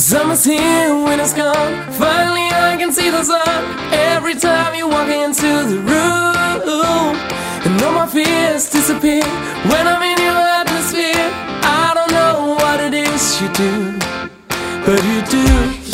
Summer's here, winter's gone. Finally I can see the sun every time you walk into the room. And all my fears disappear when I'm in your atmosphere. I don't know what it is you do, but you do.